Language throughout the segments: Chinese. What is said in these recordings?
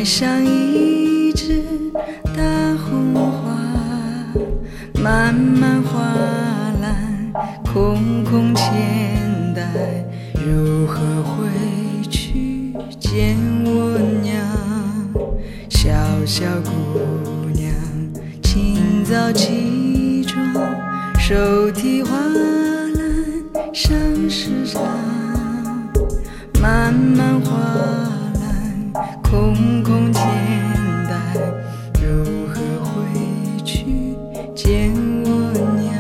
买上一枝大红花，漫漫花篮，空空钱袋，如何回去见我娘？小小姑娘，清早起床，手提花篮上市场，漫漫花篮，空空钱袋，如何回去见我娘？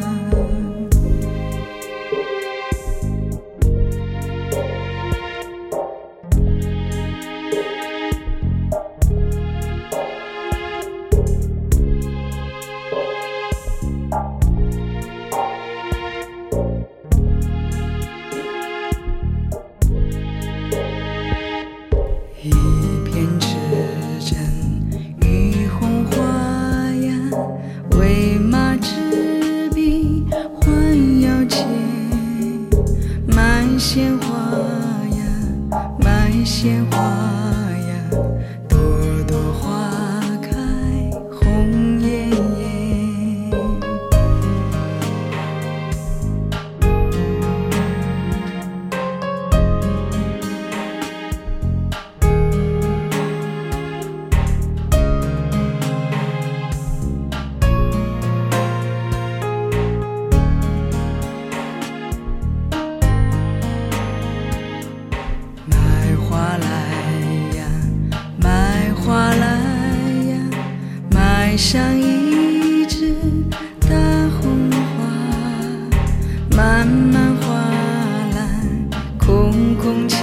一片赤诚与红花呀，为马执笔还要钱。满鲜花呀，满鲜花呀，朵朵花开红艳艳。买花来呀，买花来呀，买上一枝大红花，漫漫花篮，空空